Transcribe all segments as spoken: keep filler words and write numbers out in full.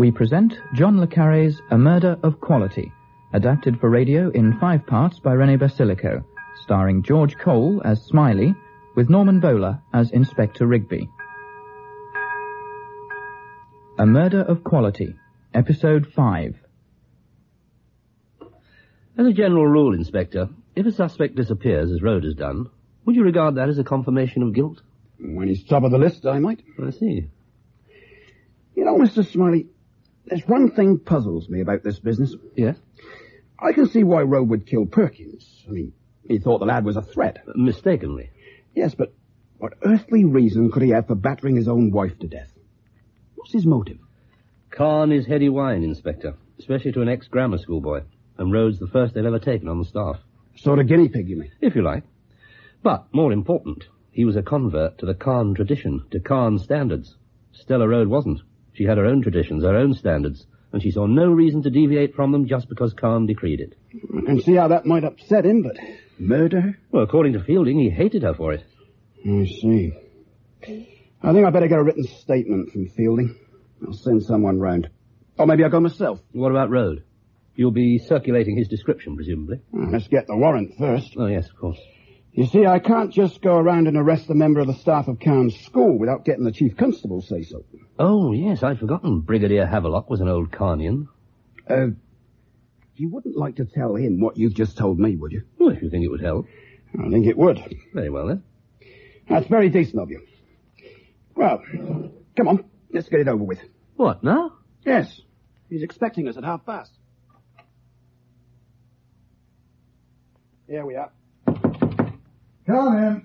we present John le Carré's A Murder of Quality, adapted for radio in five parts by René Basilico, starring George Cole as Smiley, with Norman Bowler as Inspector Rigby. A Murder of Quality, Episode five. As a general rule, Inspector, if a suspect disappears, as Rhodes has done, would you regard that as a confirmation of guilt? When he's top of the list, I might. I see. You know, Mister Smiley, there's one thing puzzles me about this business. Yes? I can see why Rhodes would kill Perkins. I mean, he thought the lad was a threat. Uh, mistakenly. Yes, but what earthly reason could he have for battering his own wife to death? What's his motive? Khan is heady wine, Inspector, especially to an ex-grammar school boy, and Rhodes the first they've ever taken on the staff. Sort of guinea pig, you mean? If you like. But, more important, he was a convert to the Khan tradition, to Khan standards. Stella Rhodes wasn't. She had her own traditions, her own standards, and she saw no reason to deviate from them just because Khan decreed it. I can see how that might upset him, but murder her? Well, according to Fielding, he hated her for it. I see. I think I'd better get a written statement from Fielding. I'll send someone round. Or maybe I'll go myself. What about Rhodes? You'll be circulating his description, presumably. Well, let's get the warrant first. Oh, yes, of course. You see, I can't just go around and arrest a member of the staff of Khan's school without getting the chief constable say so. Oh, yes, I'd forgotten Brigadier Havelock was an old Khanian. Uh, you wouldn't like to tell him what you've just told me, would you? Well, if you think it would help. I think it would. Very well, then. That's very decent of you. Well, come on, let's get it over with. What, now? Yes, he's expecting us at half past. Here we are. Come in.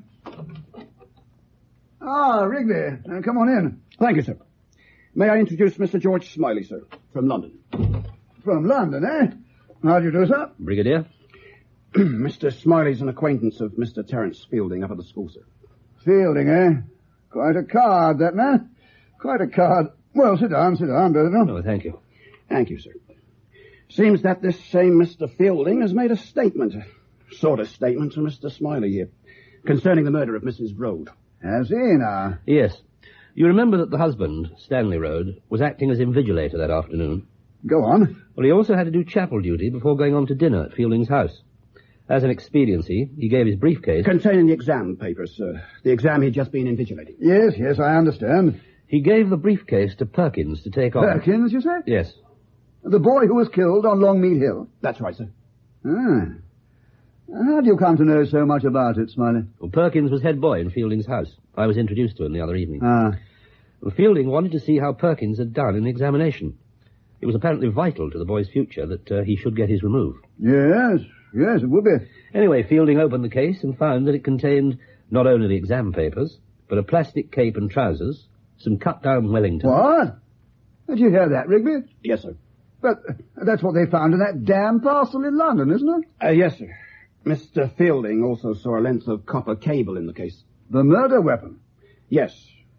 Ah, Rigby. Uh, come on in. Thank you, sir. May I introduce Mister George Smiley, sir, from London. From London, eh? How do you do, sir? Brigadier? Mister Smiley's an acquaintance of Mister Terence Fielding up at the school, sir. Fielding, eh? Quite a card, that man. Quite a card. Well, sit down, sit down, Bernard. Oh, thank you. Thank you, sir. Seems that this same Mister Fielding has made a statement, a sort of statement to Mister Smiley here, concerning the murder of Missus Rhodes. Has he now? Yes. You remember that the husband, Stanley Rhodes, was acting as invigilator that afternoon? Go on. Well, he also had to do chapel duty before going on to dinner at Fielding's house. As an expediency, he gave his briefcase... Containing the exam papers, sir. The exam he'd just been invigilating. Yes, yes, I understand. He gave the briefcase to Perkins to take on... Perkins, you say? Yes. The boy who was killed on Longmead Hill? That's right, sir. Ah. How do you come to know so much about it, Smiley? Well, Perkins was head boy in Fielding's house. I was introduced to him the other evening. Ah. Well, Fielding wanted to see how Perkins had done in the examination. It was apparently vital to the boy's future that uh, he should get his remove. Yes, yes, it would be. Anyway, Fielding opened the case and found that it contained not only the exam papers, but a plastic cape and trousers, some cut-down Wellington... What? Did you hear that, Rigby? Yes, sir. But uh, that's what they found in that damn parcel in London, isn't it? Uh, yes, sir. Mister Fielding also saw a length of copper cable in the case. The murder weapon? Yes.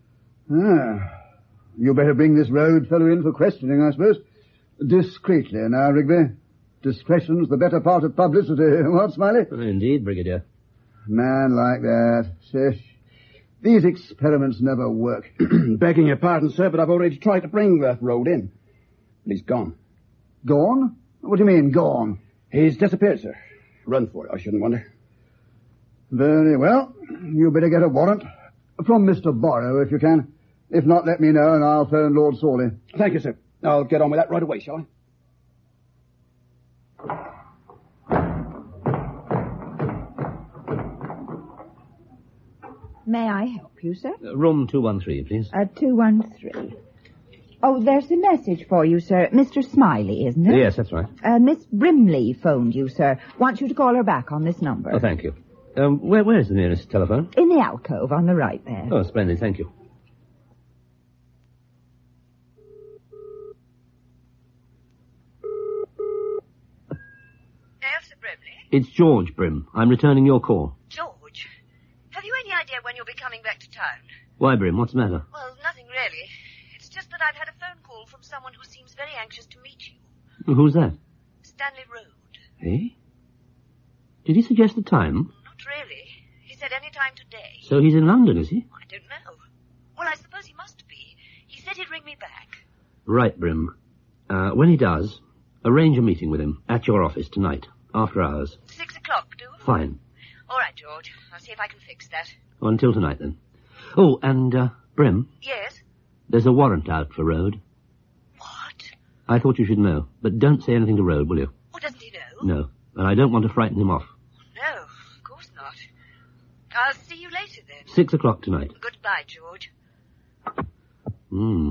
Ah. You better bring this Rhodes fellow in for questioning, I suppose. Discreetly now, Rigby. Discretion's the better part of publicity. What, Smiley? Indeed, Brigadier. Man like that. Shush. These experiments never work. Begging your pardon, sir, but I've already tried to bring that Rhodes in. But he's gone. Gone? What do you mean, gone? He's disappeared, sir. Run for it, I shouldn't wonder. Very well. You better get a warrant. From Mister Borrow, if you can. If not, let me know and I'll phone Lord Sawley. Thank you, sir. I'll get on with that right away, shall I? May I help you, sir? Uh, room two one three, please. Uh, two one three. Oh, there's a message for you, sir. Mister Smiley, isn't it? Yes, that's right. Uh, Miss Brimley phoned you, sir. Wants you to call her back on this number. Oh, thank you. Um, where, where's the nearest telephone? In the alcove on the right there. Oh, splendid, thank you. Yes, Sir Brimley? It's George Brim. I'm returning your call. George, have you any idea when you'll be coming back to town? Why, Brim? What's the matter? Well, nothing really. It's just that I've had a phone call from someone who seems very anxious to meet you. Who's that? Stanley Rhodes. Eh? Did he suggest a time? Not really. He said any time today. So he's in London, is he? I don't know. Well, I suppose he must be. He said he'd ring me back. Right, Brim. Uh, when he does, arrange a meeting with him at your office tonight, after hours. Six o'clock, do? Fine. All right, George. I'll see if I can fix that. Until tonight, then. Oh, and, uh, Brim, Yes? there's a warrant out for Rode. What? I thought you should know, but don't say anything to Rode, will you? Oh, doesn't he know? No, and I don't want to frighten him off. No, of course not. I'll see you later, then. Six o'clock tonight. Goodbye, George. Hmm.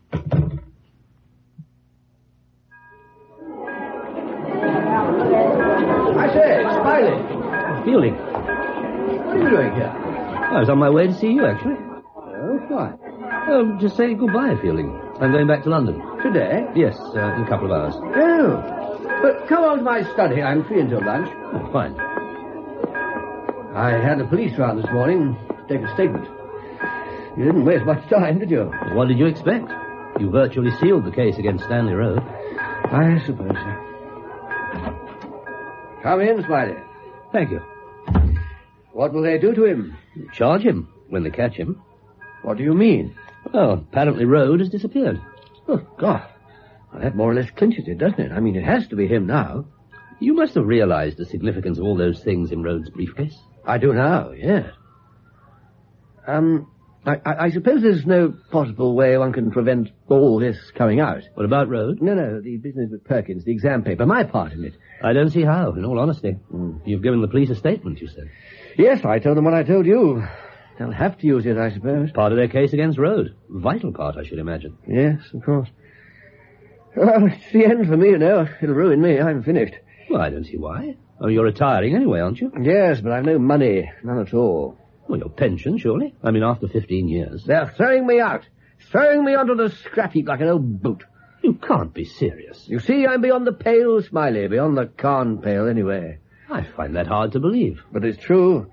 I say, Smiley. Fielding. What are you doing here? I was on my way to see you, actually. Oh, why? Oh, just say goodbye, Fielding. I'm going back to London. Today? Yes, uh, in a couple of hours. Oh. But come on to my study. I'm free until lunch. Oh, fine. I had the police round this morning to take a statement. You didn't waste much time, did you? What did you expect? You virtually sealed the case against Stanley Road. I suppose so. Come in, Smiley. Thank you. What will they do to him? Charge him when they catch him. What do you mean? Well, apparently Road has disappeared. Oh, God. Well, that more or less clinches it, doesn't it? I mean, it has to be him now. You must have realized the significance of all those things in Road's briefcase. I do now, yes. Um, I, I, I suppose there's no possible way one can prevent all this coming out. What about Road? No, no, the business with Perkins, the exam paper, my part in it. I don't see how, in all honesty. Mm. You've given the police a statement, you said. Yes, I told them what I told you. They'll have to use it, I suppose. Part of their case against Road. Vital part, I should imagine. Yes, of course. Well, it's the end for me, you know. It'll ruin me. I'm finished. Well, I don't see why. Oh, you're retiring anyway, aren't you? Yes, but I've no money. None at all. Well, your pension, surely. I mean, after fifteen years. They're throwing me out. Throwing me onto the scrap heap like an old boot. You can't be serious. You see, I'm beyond the pale, Smiley. Beyond the Khan pale, anyway. I find that hard to believe. But it's true.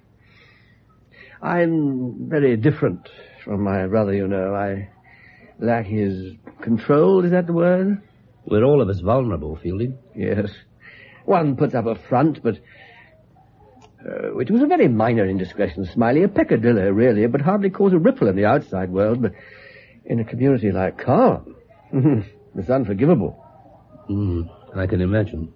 I'm very different from my brother, you know. I lack his control, is that the word? We're all of us vulnerable, Fielding. Yes. One puts up a front, but... Uh, it was a very minor indiscretion, Smiley. A peccadillo, really, but hardly cause a ripple in the outside world. But in a community like Khan, it's unforgivable. Mm, I can imagine.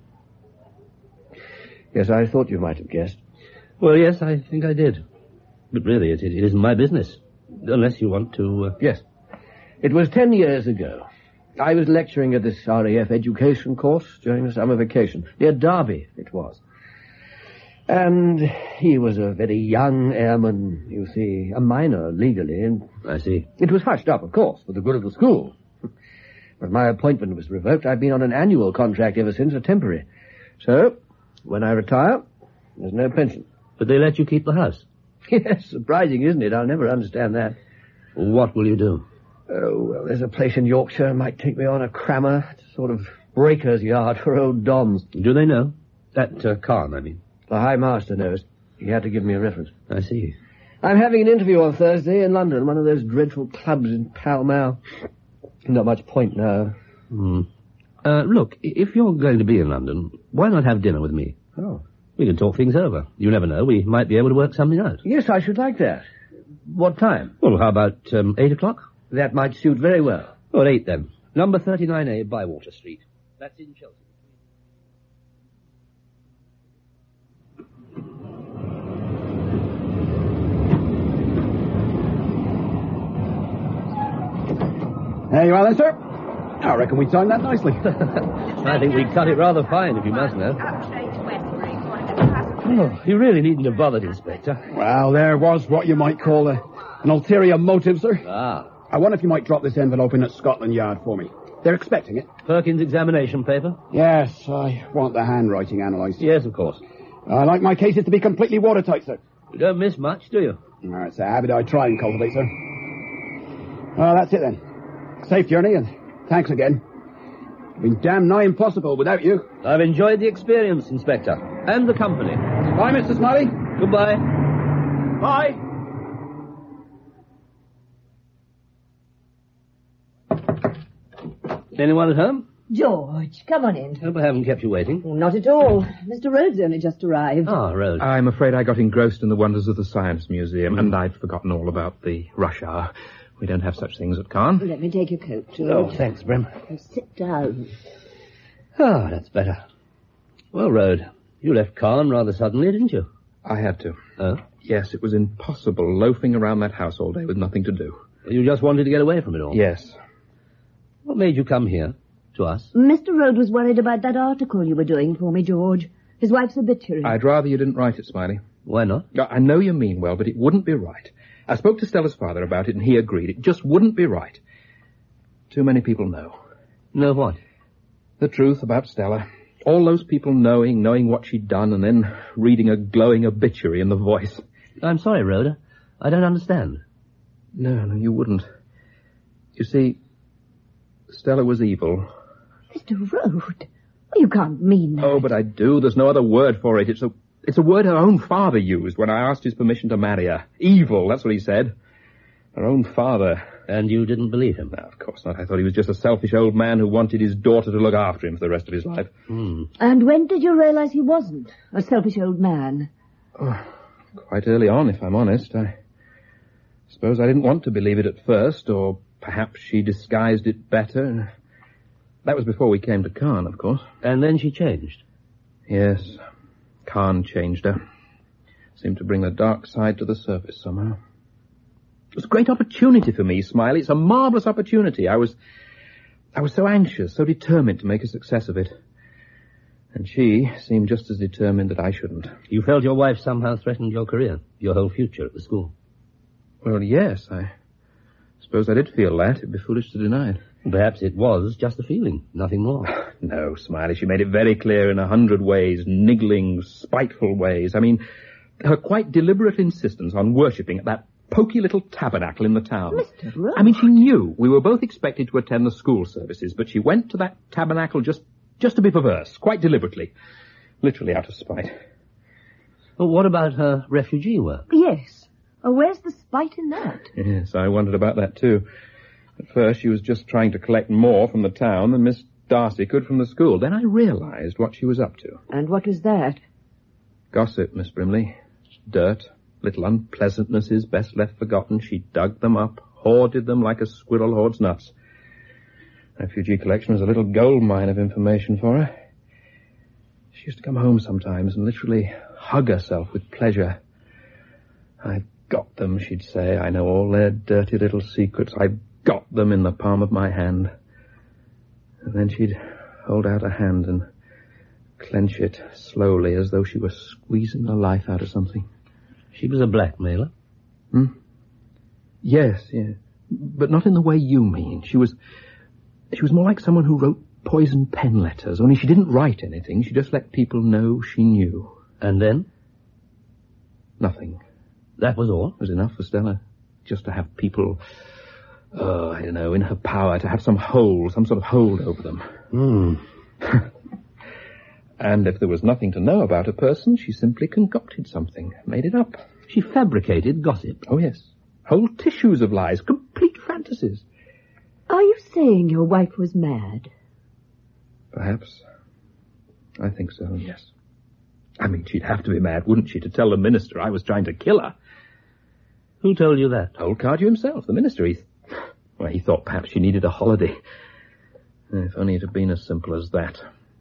Yes, I thought you might have guessed. Well, yes, I think I did. But really, it, it isn't my business. Unless you want to... Uh... Yes. It was ten years ago. I was lecturing at this R A F education course during the summer vacation. Near Derby, it was. And he was a very young airman, you see, a minor legally. And I see. it was hushed up, of course, for the good of the school. But my appointment was revoked. I've been on an annual contract ever since, a temporary. So, when I retire, there's no pension. But they let you keep the house? Yes, surprising, isn't it? I'll never understand that. What will you do? Oh, well, there's a place in Yorkshire might take me on, a crammer. It's a sort of breaker's yard for old Doms. Do they know? That uh, Khan, I mean. The High Master knows. He had to give me a reference. I see. I'm having an interview on Thursday in London, one of those dreadful clubs in Pall Mall. Not much point now. Hmm. Uh, look, if you're going to be in London, why not have dinner with me? Oh. We can talk things over. You never know. We might be able to work something out. Yes, I should like that. What time? Well, how about um, eight o'clock? That might suit very well. Oh, at eight, then. Number thirty-nine A, Bywater Street. That's in Chelsea. There you are then, sir. I reckon we timed that nicely. I think we cut it rather fine, if you must know. Oh, you really needn't have bothered, Inspector. Well, there was what you might call a, an ulterior motive, sir. Ah. I wonder if you might drop this envelope in at Scotland Yard for me. They're expecting it. Perkins' examination paper? Yes, I want the handwriting analysed. Yes, of course. I like my cases to be completely watertight, sir. You don't miss much, do you? Oh, it's a habit I try and cultivate, sir. Well, that's it then. Safe journey, and thanks again. It's been damn nigh impossible without you. I've enjoyed the experience, Inspector. And the company. Bye, Mister Smiley. Goodbye. Bye. Anyone at home? George, come on in. Hope I haven't kept you waiting. Not at all. Mister Rhodes only just arrived. Ah, Rhodes. I'm afraid I got engrossed in the wonders of the Science Museum, mm. and I'd forgotten all about the rush hour. We don't have such things at Caen. Let me take your coat, George. Oh, thanks, Brim. Now sit down. Ah, that's better. Well, Rhodes, you left Caen rather suddenly, didn't you? I had to. Oh? Yes, it was impossible loafing around that house all day with nothing to do. You just wanted to get away from it all? Yes. What made you come here, to us? Mister Rhodes was worried about that article you were doing for me, George. His wife's obituary. I'd rather you didn't write it, Smiley. Why not? I know you mean well, but it wouldn't be right. I spoke to Stella's father about it, and he agreed. It just wouldn't be right. Too many people know. Know what? The truth about Stella. All those people knowing, knowing what she'd done, and then reading a glowing obituary in the Voice. I'm sorry, Rhoda. I don't understand. No, no, you wouldn't. You see, Stella was evil. Mister Rhodes, you can't mean that. Oh, but I do. There's no other word for it. It's a, it's a word her own father used when I asked his permission to marry her. Evil, that's what he said. Her own father. And you didn't believe him? No, of course not. I thought he was just a selfish old man who wanted his daughter to look after him for the rest of his life. Mm. And when did you realize he wasn't a selfish old man? Oh, quite early on, if I'm honest. I suppose I didn't want to believe it at first, or perhaps she disguised it better. That was before we came to Caen, of course. And then she changed? Yes. Caen changed her. Seemed to bring the dark side to the surface somehow. It was a great opportunity for me, Smiley. It's a marvellous opportunity. I was, I was so anxious, so determined to make a success of it. And she seemed just as determined that I shouldn't. You felt your wife somehow threatened your career, your whole future at the school? Well, yes, I suppose I did feel that. It'd be foolish to deny it. Perhaps it was just a feeling, nothing more. No, Smiley, she made it very clear in a hundred ways, niggling, spiteful ways. I mean, her quite deliberate insistence on worshipping at that poky little tabernacle in the town. Mister Rhodes. I mean, she knew we were both expected to attend the school services, but she went to that tabernacle just, just to be perverse, quite deliberately. Literally out of spite. Well, what about her refugee work? Yes. Oh, where's the spite in that? Yes, I wondered about that too. At first, she was just trying to collect more from the town than Miss Darcy could from the school. Then I realized what she was up to. And what was that? Gossip, Miss Brimley. Dirt. Little unpleasantnesses best left forgotten. She dug them up, hoarded them like a squirrel hoards nuts. Refugee collection was a little gold mine of information for her. She used to come home sometimes and literally hug herself with pleasure. I've got them, she'd say. I know all their dirty little secrets. I've got them in the palm of my hand. And then she'd hold out her hand and clench it slowly as though she were squeezing the life out of something. She was a blackmailer? Hmm? Yes, yes. But not in the way you mean. She was... She was more like someone who wrote poison pen letters, only she didn't write anything. She just let people know she knew. And then? Nothing. That was all? It was enough for Stella. Just to have people, oh, I don't know, in her power, to have some hold, some sort of hold over them. Hmm. And if there was nothing to know about a person, she simply concocted something, made it up. She fabricated gossip? Oh, yes. Whole tissues of lies, complete fantasies. Are you saying your wife was mad? Perhaps. I think so, yes. I mean, she'd have to be mad, wouldn't she, to tell the minister I was trying to kill her? Who told you that? Old Cardew himself, the minister. He, well, he thought perhaps she needed a holiday. If only it had been as simple as that.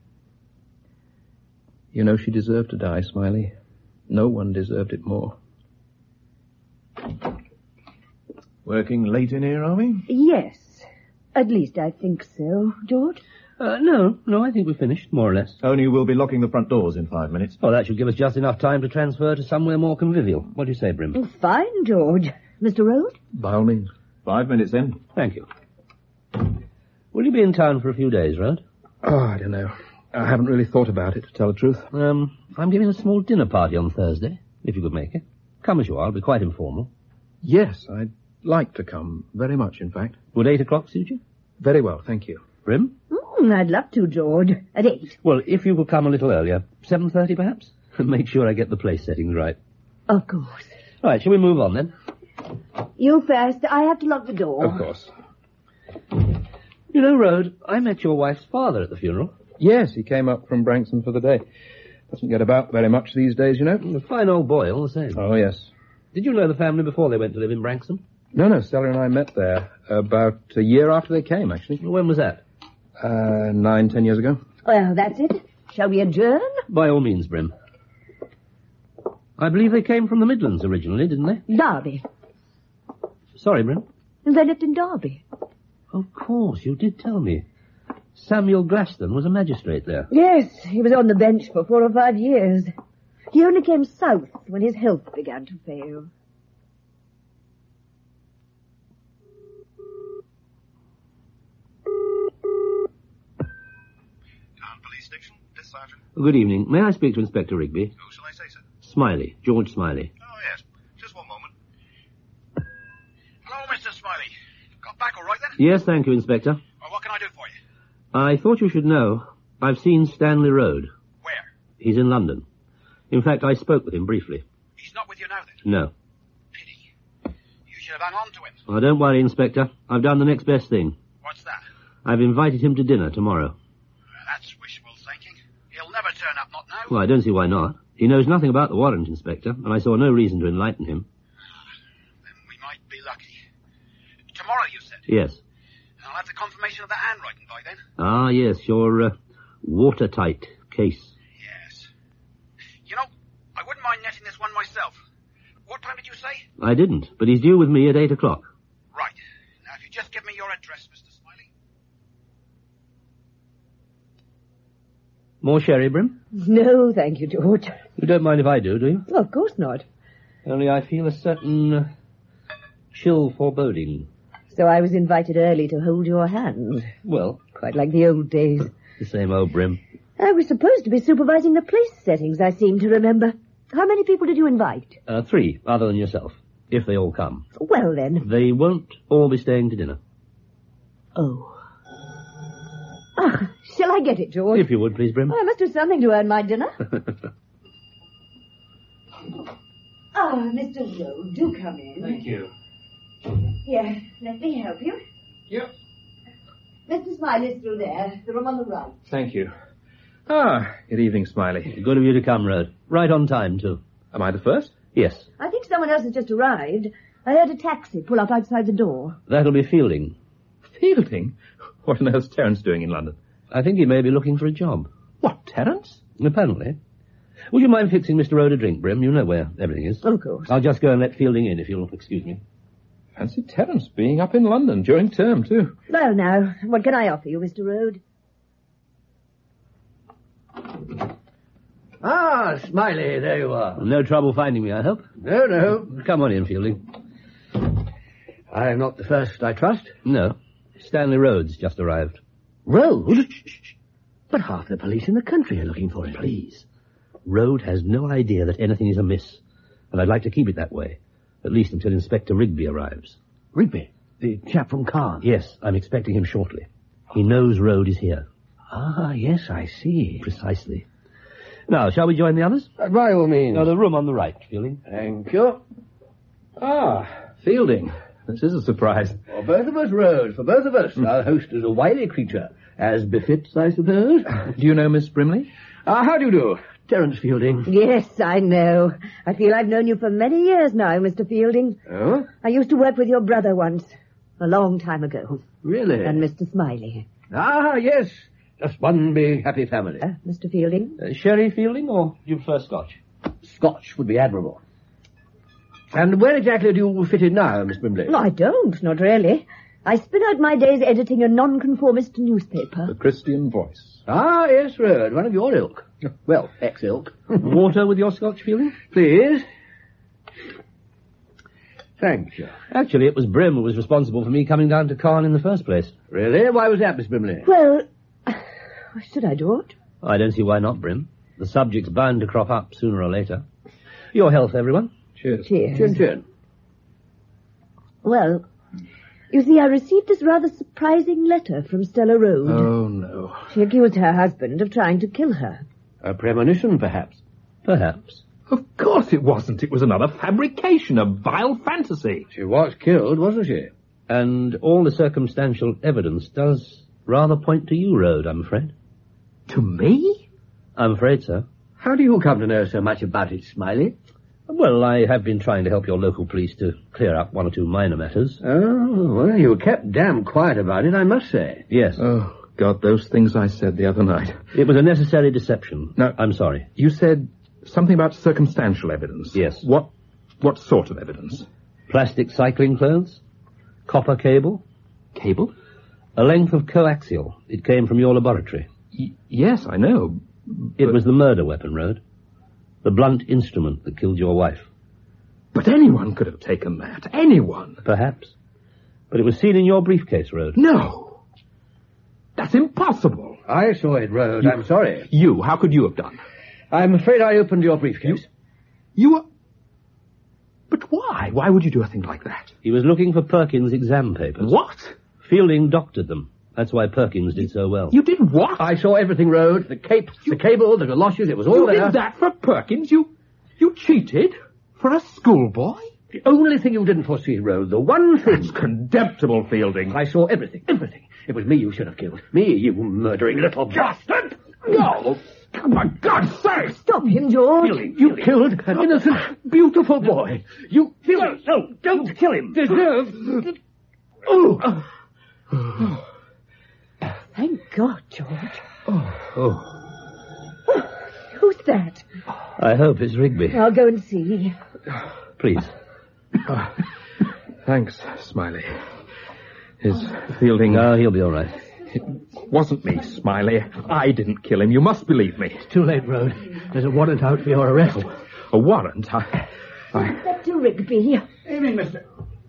You know, she deserved to die, Smiley. No one deserved it more. Working late in here, are we? Yes. At least I think so, George. Uh, no, no, I think we're finished, more or less. Only we'll be locking the front doors in five minutes. Oh, that should give us just enough time to transfer to somewhere more convivial. What do you say, Brim? Oh, fine, George. Mister Rhodes? By all means. Five minutes, then. Thank you. Will you be in town for a few days, Rhodes? Oh, I don't know. I haven't really thought about it, to tell the truth. Um, I'm giving a small dinner party on Thursday, if you could make it. Come as you are, it'll be quite informal. Yes, I'd like to come. Very much, in fact. Would eight o'clock suit you? Very well, thank you. Brim? Mm, I'd love to, George. At eight. Well, if you could come a little earlier. seven thirty, perhaps? Make sure I get the place settings right. Of course. All right, shall we move on, then? You first. I have to lock the door. Of course. You know, Rhodes, I met your wife's father at the funeral. Yes, he came up from Branksome for the day. Doesn't get about very much these days, you know. A fine old boy, all the same. Oh, yes. Did you know the family before they went to live in Branksome? No, no, Stella and I met there about a year after they came, actually. When was that? Uh, nine, ten years ago. Well, that's it. Shall we adjourn? By all means, Brim. I believe they came from the Midlands originally, didn't they? Derby. Sorry, Brim. They lived in Derby. Of course, you did tell me. Samuel Glaston was a magistrate there. Yes, he was on the bench for four or five years. He only came south when his health began to fail. Town Police Station, this Sergeant. Good evening. May I speak to Inspector Rigby? Who shall I say, sir? Smiley. George Smiley. Oh, yes. Just one moment. Hello, Mister Smiley. Got back all right, then? Yes, thank you, Inspector. Well, what can I do for you? I thought you should know. I've seen Stanley Road. Where? He's in London. In fact, I spoke with him briefly. He's not with you now, then? No. Pity. You should have hung on to him. Oh, don't worry, Inspector. I've done the next best thing. What's that? I've invited him to dinner tomorrow. Well, that's wishful thinking. He'll never turn up, not now. Well, I don't see why not. He knows nothing about the warrant, Inspector, and I saw no reason to enlighten him. Then we might be lucky. Tomorrow, you said? Yes. I'll have the confirmation of the handwriting by then. Ah, yes, your uh, watertight case. Yes. You know, I wouldn't mind netting this one myself. What time did you say? I didn't, but he's due with me at eight o'clock. Right. Now, if you just give me your address, Mister Smiley. More sherry, Brim? No, thank you, George. You don't mind if I do, do you? Well, of course not. Only I feel a certain uh, chill foreboding. So I was invited early to hold your hand. Well, quite like the old days. The same old Brim. I was supposed to be supervising the place settings, I seem to remember. How many people did you invite? Uh, three, other than yourself, if they all come. Well, then. They won't all be staying to dinner. Oh. Ah, shall I get it, George? If you would, please, Brim. Oh, I must do something to earn my dinner. Ah, Mister Rowe, do come in. Thank you. Here, let me help you. Yep. Mister Smiley's through there, the room on the right. Thank you. Ah, good evening, Smiley. Good of you to come, Rode. Right on time, too. Am I the first? Yes. I think someone else has just arrived. I heard a taxi pull up outside the door. That'll be Fielding. Fielding? What on earth's Terence doing in London? I think he may be looking for a job. What, Terence? Apparently. Would you mind fixing Mister Rode a drink, Brim? You know where everything is. Of course. I'll just go and let Fielding in, if you'll excuse me. Fancy Terence being up in London during term, too. Well, now, what can I offer you, Mister Rode? Ah, Smiley, there you are. No trouble finding me, I hope? No, no. Come on in, Fielding. I'm not the first, I trust. No. Stanley Rhodes just arrived. Rhodes? But half the police in the country are looking for him. Please. Rhodes has no idea that anything is amiss, and I'd like to keep it that way, at least until Inspector Rigby arrives. Rigby? The chap from Caen? Yes, I'm expecting him shortly. He knows Rhodes is here. Ah, yes, I see. Precisely. Now, shall we join the others? Uh, by all means. No, the room on the right, Fielding. Thank you. Ah, Fielding. This is a surprise. For both of us, Rhodes, for both of us. Our host is a wily creature, as befits, I suppose. Do you know Miss Brimley? Ah, uh, how do you do? Terence Fielding. Yes, I know. I feel I've known you for many years now, Mister Fielding. Oh? I used to work with your brother once, a long time ago. Really? And Mister Smiley. Ah, yes. Just one big happy family. Uh, Mister Fielding? Uh, sherry, Fielding, or do you prefer Scotch? Scotch would be admirable. And where exactly do you fit in now, Miss Brimley? No, I don't, not really. I spend out my days editing a nonconformist newspaper. The Christian Voice. Ah, yes, Rhodes, one of your ilk. Well, ex-ilk. Water with your Scotch, Fielding? Please. Thank you. Actually, it was Brim who was responsible for me coming down to Caen in the first place. Really? Why was that, Miss Brimley? Well, should I do it? I don't see why not, Brim. The subject's bound to crop up sooner or later. Your health, everyone. Cheers. Cheers. Chin chin. Well, you see, I received this rather surprising letter from Stella Road. Oh, no. She accused her husband of trying to kill her. A premonition, perhaps. Perhaps. Of course it wasn't. It was another fabrication, a vile fantasy. She was killed, wasn't she? And all the circumstantial evidence does rather point to you, Rhodes, I'm afraid. To me? I'm afraid so. How do you come to know so much about it, Smiley? Well, I have been trying to help your local police to clear up one or two minor matters. Oh, well, you were kept damn quiet about it, I must say. Yes. Oh, God, those things I said the other night. It was a necessary deception. No. I'm sorry. You said something about circumstantial evidence. Yes. What, what sort of evidence? Plastic cycling clothes? Copper cable? Cable? A length of coaxial. It came from your laboratory. Y- yes, I know. It was the murder weapon, Rode. The blunt instrument that killed your wife. But anyone could have taken that. Anyone. Perhaps. But it was seen in your briefcase, Rode. No. That's impossible. I saw it, Rode. I'm sorry. You, how could you have done? I'm afraid I opened your briefcase. You were... But why? Why would you do a thing like that? He was looking for Perkins' exam papers. What? Fielding doctored them. That's why Perkins did so well. You did what? I saw everything, Rode. The cape, you... the cable, the galoshes, it was all you there. You did that for Perkins? You... You cheated? For a schoolboy? The only thing you didn't foresee, Rode, the one thing... That's contemptible, Fielding. I saw everything, everything. It was me you should have killed. Me, you murdering little bastard! No! For God's sake! Stop him, George. Fielding, you killed an innocent, beautiful boy. You... Fielding, no, don't kill him. Deserve... Oh! Thank God, George. Oh. oh. Who's that? I hope it's Rigby. I'll go and see. Please. Oh, thanks, Smiley. Is Fielding... No, he'll be all right. It wasn't me, Smiley. I didn't kill him. You must believe me. It's too late, Rode. There's a warrant out for your arrest. A warrant? I... I... Inspector Rigby. Evening, mister.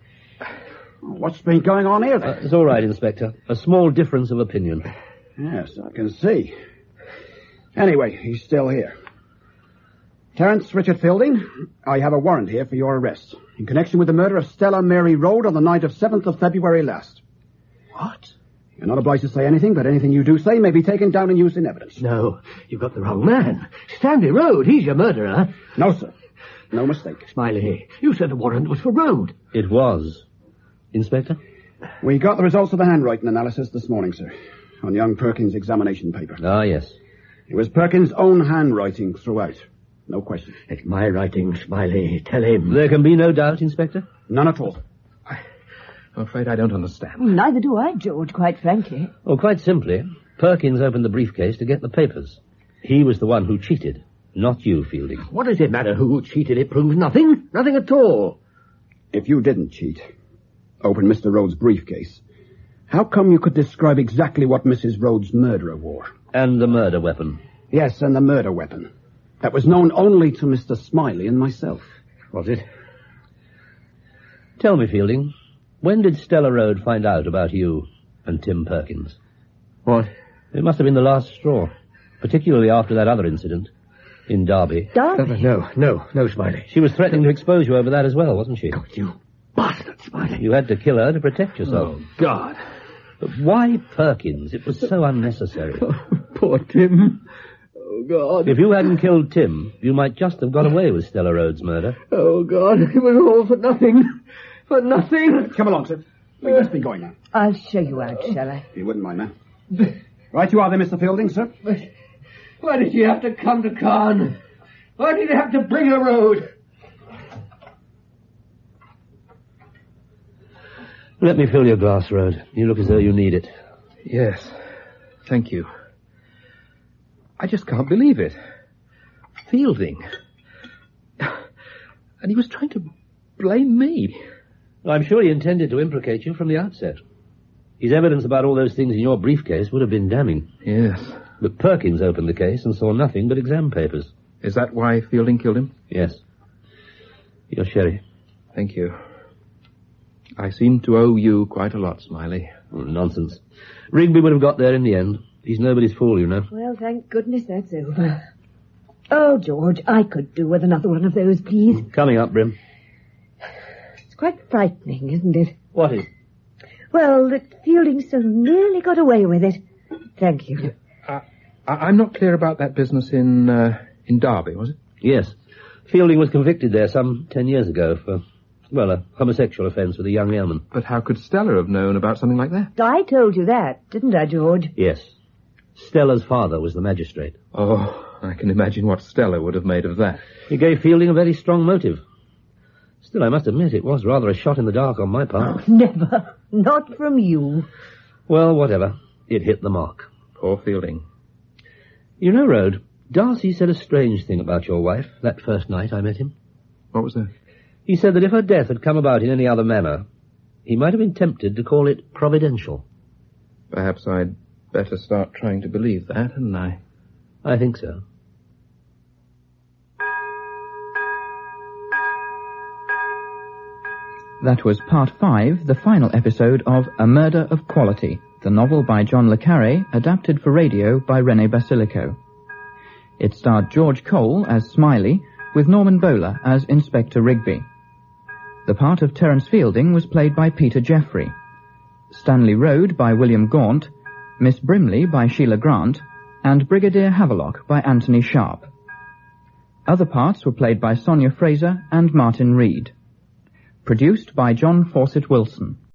What's been going on here, then? Uh, it's all right, Inspector. A small difference of opinion. Yes, I can see. Anyway, he's still here. Terence Richard Fielding, I have a warrant here for your arrest in connection with the murder of Stella Mary Rode on the night of seventh of February last. What? You're not obliged to say anything, but anything you do say may be taken down and used in evidence. No, you've got the wrong man. Stanley Rode, he's your murderer. No, sir. No mistake. Smiley, you said the warrant was for Rode. It was. Inspector? We got the results of the handwriting analysis this morning, sir, on young Perkins' examination paper. Ah, yes. It was Perkins' own handwriting throughout. No question. It's my writing, Smiley. Tell him. There can be no doubt, Inspector? None at all. I, I'm afraid I don't understand. Neither do I, George, quite frankly. Well, quite simply, Perkins opened the briefcase to get the papers. He was the one who cheated, not you, Fielding. What does it matter who cheated? It proves nothing. Nothing at all. If you didn't cheat, open Mister Rhodes' briefcase, how come you could describe exactly what Missus Rhodes' murderer wore? And the murder weapon. Yes, and the murder weapon. That was known only to Mister Smiley and myself. Was it? Tell me, Fielding, when did Stella Rode find out about you and Tim Perkins? What? It must have been the last straw, particularly after that other incident in Derby. Derby? No, no, no, Smiley. She was threatening to expose you over that as well, wasn't she? Oh, you bastard, Smiley. You had to kill her to protect yourself. Oh, God. But why Perkins? It was so unnecessary. Oh, poor Tim. Oh, God. If you hadn't killed Tim, you might just have got away with Stella Rhodes' murder. Oh, God, it was all for nothing. For nothing. Come along, sir. We must be going now. I'll show you out, shall I? If you wouldn't mind, ma'am. Right you are there, Mister Fielding, sir. But why did you have to come to Caen? Why did you have to bring a road? Let me fill your glass, Rode. You look as though you need it. Yes. Thank you. I just can't believe it. Fielding. And he was trying to blame me. I'm sure he intended to implicate you from the outset. His evidence about all those things in your briefcase would have been damning. Yes. But Perkins opened the case and saw nothing but exam papers. Is that why Fielding killed him? Yes. Your sherry. Thank you. I seem to owe you quite a lot, Smiley. Oh, nonsense. Rigby would have got there in the end. He's nobody's fool, you know. Well, thank goodness that's over. Oh, George, I could do with another one of those, please. Coming up, Brim. It's quite frightening, isn't it? What is? Well, that Fielding so nearly got away with it. Thank you. Uh, I'm not clear about that business in, uh, in Derby, was it? Yes. Fielding was convicted there some ten years ago for, well, a homosexual offence with a young airman. But how could Stella have known about something like that? I told you that, didn't I, George? Yes. Stella's father was the magistrate. Oh, I can imagine what Stella would have made of that. It gave Fielding a very strong motive. Still, I must admit, it was rather a shot in the dark on my part. Oh, never. Not from you. Well, whatever. It hit the mark. Poor Fielding. You know, Rode, Darcy said a strange thing about your wife that first night I met him. What was that? He said that if her death had come about in any other manner, he might have been tempted to call it providential. Perhaps I'd better start trying to believe that, hadn't I? I think so. That was part five, the final episode of A Murder of Quality, the novel by John le Carré, adapted for radio by René Basilico. It starred George Cole as Smiley, with Norman Bowler as Inspector Rigby. The part of Terence Fielding was played by Peter Jeffrey, Stanley Rode by William Gaunt, Miss Brimley by Sheila Grant, and Brigadier Havelock by Anthony Sharp. Other parts were played by Sonia Fraser and Martin Reed. Produced by John Fawcett Wilson.